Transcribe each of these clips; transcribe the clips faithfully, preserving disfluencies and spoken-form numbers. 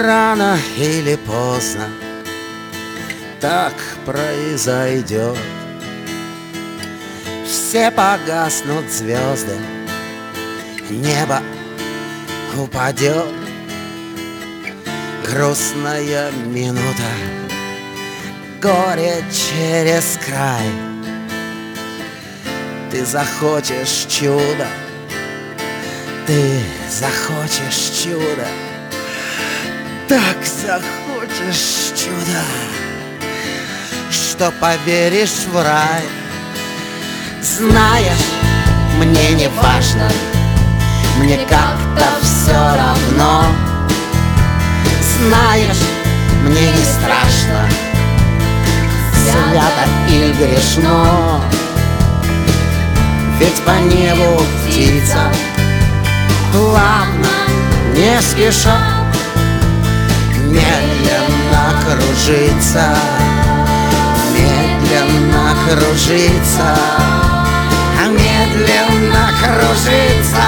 рано или поздно так произойдет. Все погаснут звезды, небо упадет. Грустная минута, горе через край. Ты захочешь чудо, ты захочешь чудо, так захочешь чудо, что поверишь в рай. Знаешь, мне не важно, мне как-то все равно. Знаешь, мне не страшно, свято и грешно. Ведь по небу птица плавно, не спеша, медленно кружится, медленно кружится, медленно кружится.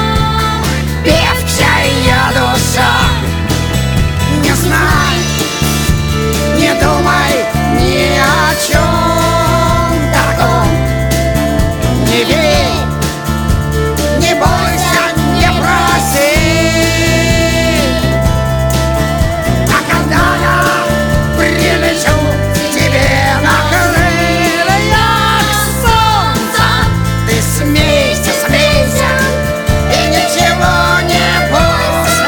Певчая душа, не знай, не думай ни о чем таком. Не верь, не бойся, не проси. А когда я прилечу к тебе на крыльях солнца, ты смейся, смейся и ничего не бойся.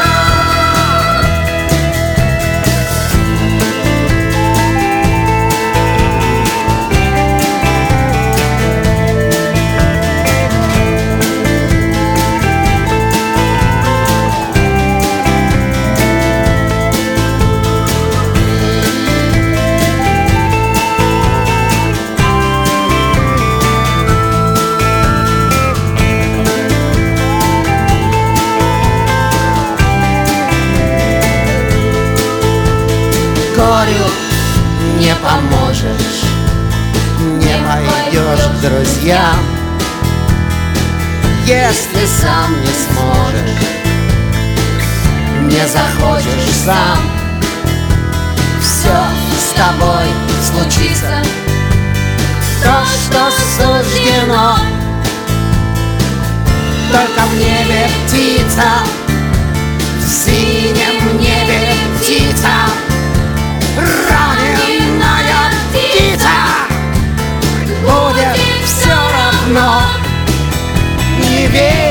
Горю не поможешь, не пойдешь к друзьям, если сам не сможешь, не захочешь сам. Все с тобой случится, то, что суждено. Только в небе птица, в синем небе птица, раненая птица, будет все равно. Не верь.